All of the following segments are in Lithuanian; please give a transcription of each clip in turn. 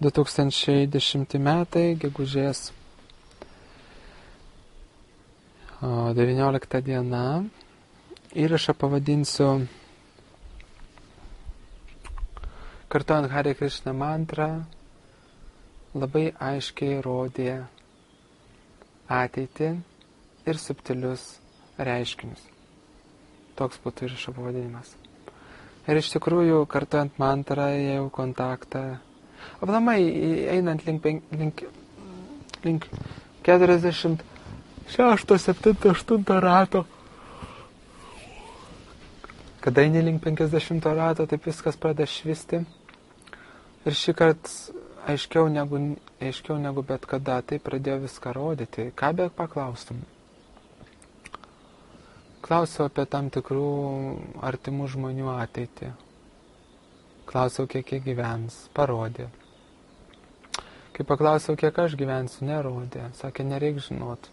2010 metai, gegužės 19 diena. Įrašą pavadinsiu kartuojant Hare Krishna mantrą, labai aiškiai rodė ateitį ir subtilius reiškinius. Toks būtų įrašo pavadinimas. Ir iš tikrųjų, kartuojant mantrą, jau kontaktą, aplamai einant link 46, 7, 8 rato. Kada eini link 50 rato, taip viskas pradeda švisti. Ir šį kartą aiškiau negu bet kada, tai pradėjo viską rodyti. Ką be paklaustum? Klausiau apie tam tikrų artimų žmonių ateitį. Klausiau, kiek jie gyvens. Parodė. Kai paklausiau, kiek aš gyvensiu, nerodė. Sakė, nereik žinot.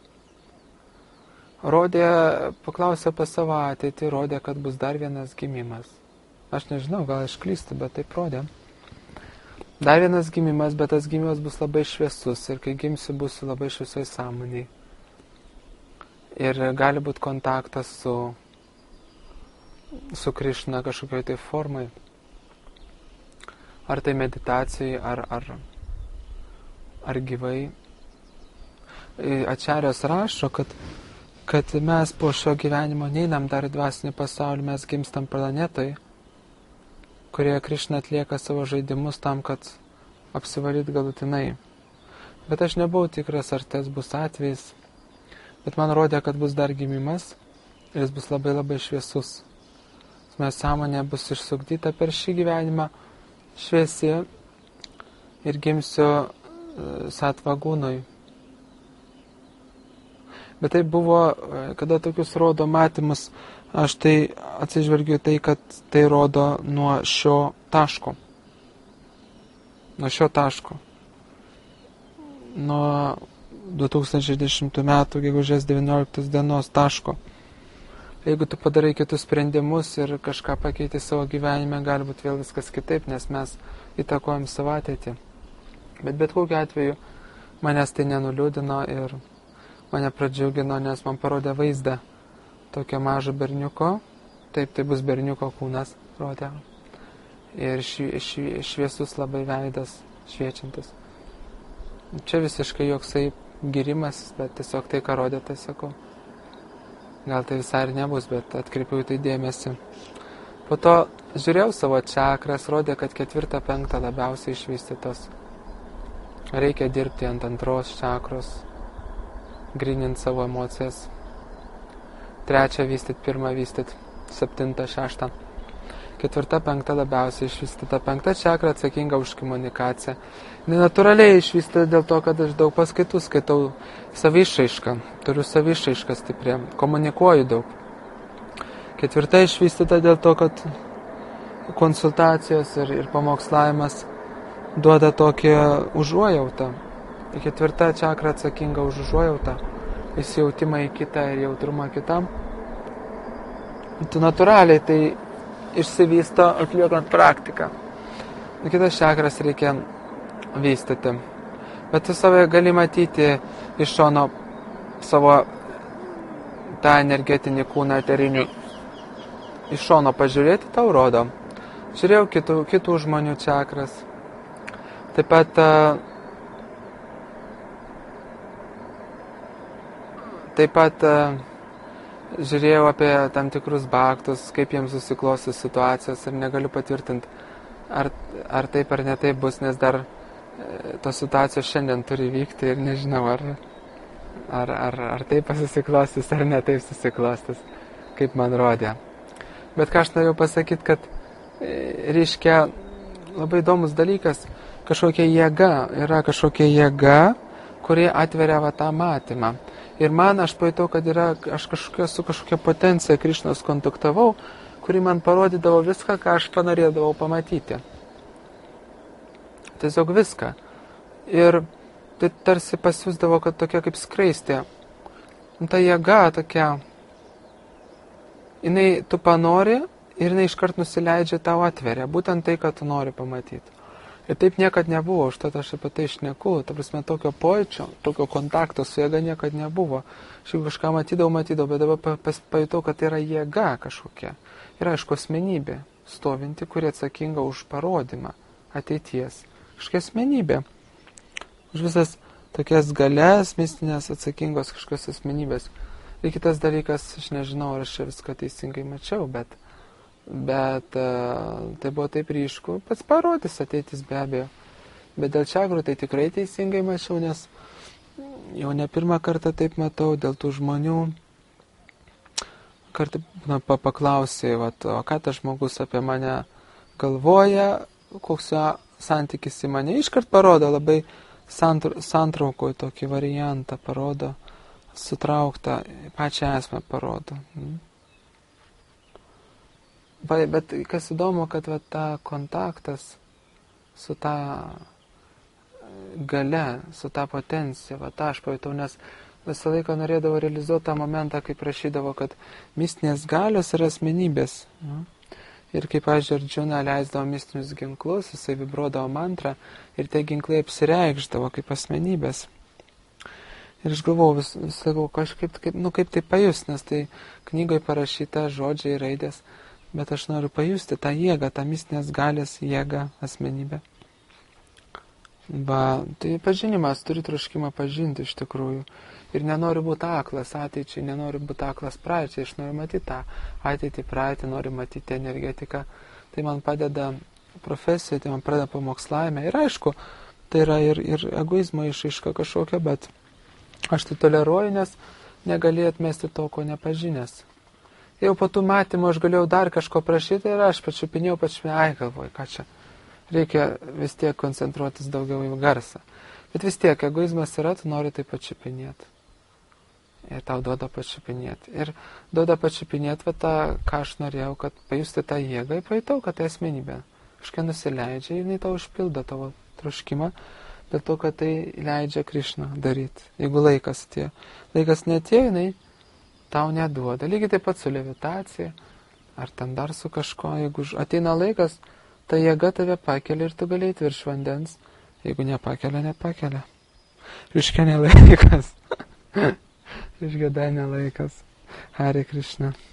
Paklausė apie savo ateitį, rodė, kad bus dar vienas gimimas. Aš nežinau, gal aš klystu, bet taip rodė. Dar vienas gimimas, bet tas gimimas bus labai šviesus. Ir kai gimsiu, būsiu labai šviesoj sąmonėj. Ir gali būti kontaktas su Krishna kažkokioj tai formai. Ar tai meditacijai, ar gyvai. Ačarjos rašo, kad mes po šio gyvenimo neinam dar į dvasinį pasaulį, mes gimstam planetoj, kurioje Krishna atlieka savo žaidimus tam, kad apsivalyt galutinai. Bet aš nebuvau tikras, ar tas bus atvejis. Bet man rodė, kad bus dar gimimas ir jis bus labai labai šviesus. Mes sąmonė bus išsukdyta per šį gyvenimą šviesi ir gimsiu satvagūnui. Bet tai buvo, kada tokius rodo matymus, aš tai atsižvelgiu tai, kad tai rodo nuo šio taško. Nuo 2010 metų gegužės 19 dienos taško. Jeigu tu padarai kitus sprendimus ir kažką pakeiti savo gyvenime, gali būti vėl viskas kitaip, nes mes įtakojam savo ateitį. Bet kokiu atveju manęs tai nenuliūdino ir mane pradžiugino, nes man parodė vaizdą tokio mažo berniuko. Taip, tai bus berniuko kūnas, rodė. Ir šviesus labai veidas, šviečiantis. Čia visiškai joksai girimas, bet tiesiog tai, ką rodė, tai sakau. Gal tai visai ir nebus, bet atkreipiau į tai dėmesį. Po to žiūrėjau savo čakras, rodė, kad 4, 5 labiausiai išvystytos. Reikia dirbti ant 2 čakros, grinint savo emocijas. 3 vystyt, 1 vystyt, 7, 6. 4, 5 labiausiai išvystyta. 5 čakra atsakinga už komunikaciją. Nenatūraliai išvystyta dėl to, kad aš daug paskaitų skaitau savišaišką. Turiu savišaišką stiprią. Komunikuoju daug. 4 išvystyta dėl to, kad konsultacijos ir pamokslavimas duoda tokį užuojautą. 4 čakra atsakinga už užuojautą. Įsijautimą į kitą ir jautrumą kitam. Tu natūraliai tai išsivysto atliekant praktiką. Kitas čakras reikia vystyti. Bet tu save gali matyti iš šono savo tą energetinį kūną eterinių. Iš šono pažiūrėti tau rodo. Žiūrėjau kitų žmonių čakras. Taip pat žiūrėjau apie tam tikrus baktus, kaip jiems susiklostys situacijos ir negaliu patvirtinti, ar taip ar ne taip bus, nes dar tos situacijos šiandien turi vykti ir nežinau, ar taip susiklostys, ar ne taip susiklostys, kaip man rodė. Bet ką aš norėjau pasakyti, kad reiškia labai įdomus dalykas, yra kažkokia jėga, kurie atveria tą matymą. Ir man aš pajutau, kad aš su kažkokia potencija Krišnos kontaktavau, kuri man parodydavo viską, ką aš panorėdavau pamatyti. Tiesiog viską. Ir tai tarsi pasiūsdavo, kad tokia kaip skraistė. Ta jėga tokia, tu panori ir jinai iškart nusileidžia, tau atveria. Būtent tai, ką tu nori pamatyti. Ir taip niekad nebuvo, užtat aš apie tai šneku, ta prasme, tokio pojūčio, tokio kontakto su jėga niekad nebuvo. Aš jau kažką matydavau, bet dabar pajutau, kad tai yra jėga kažkokia. Ir aišku, asmenybė stovinti, kuri atsakinga už parodymą ateities. Kažkokia asmenybė. Už visas tokias galias, mistinės, atsakingos kažkokios asmenybės. Ir kitas dalykas, aš nežinau, ar aš čia viską teisingai mačiau, bet tai buvo taip ryšku, pats parodys ateitis be abejo. Bet dėl čakrų tai tikrai teisingai mačiau, nes jau ne pirmą kartą taip matau, dėl tų žmonių. Kartą paklausė, o ką tas žmogus apie mane galvoja, koks jo santykis į mane. Iškart parodo, labai santraukoje tokį variantą parodo, sutrauktą, pačią esmę parodo. Bet kas įdomu, kad ta kontaktas su ta gale, su ta potencija, tą aš pajutau, nes visą laiką norėdavo realizuoti tą momentą, kai prašydavo, kad mistinės galios yra asmenybės. Ir kaip, pavyzdžiui, Ardžuna leisdavo mistinius ginklus, jisai vibruodavo mantrą ir tie ginklai apsireikšdavo kaip asmenybės. Ir aš galvojau, sakau, kažkaip, kaip tai pajust, nes tai knygoje parašyta žodžiai, raidės, bet aš noriu pajusti tą jėgą, tą mistinės galės jėgą, asmenybę. Tai pažinimas, turi troškimą pažinti iš tikrųjų. Ir nenoriu būti aklas ateičiai, nenoriu būti aklas praeičiai, aš noriu matyti tą ateitį, praeitį, noriu matyti energetiką. Tai man padeda profesija, tai man padeda pamokslavime. Ir aišku, tai yra ir egoizmo išraiška kažkokia, bet aš tai toleruoju, nes negali atmesti to, ko nepažinęs. Jau po tų matymų aš galėjau dar kažko prašyti ir aš pačiupinėjau, galvoju, ką čia. Reikia vis tiek koncentruotis daugiau į garsą. Bet vis tiek, egoizmas yra, tu nori tai pačiupinėti. Ir tau duoda pačiupinėti. Ir duoda pačiupinėti tą, ką aš norėjau, kad pajusti tą jėgą, ir pajutau, kad tai asmenybė. Kažkai nusileidžia, jinai tau užpildo tavo troškimą, dėl to, kad tai leidžia Krišna daryti. Jeigu laikas atėjo. Laikas neatėjo, jinai tau neduoda. Lygiai taip pat su levitacija, ar ten dar su kažko. Jeigu ateina laikas, ta jėga tave pakelia ir tu galėjai virš vandens. Jeigu nepakelia, nepakelia. Reiškia nelaikas. Reiškia dar nelaikas. Hare Krishna.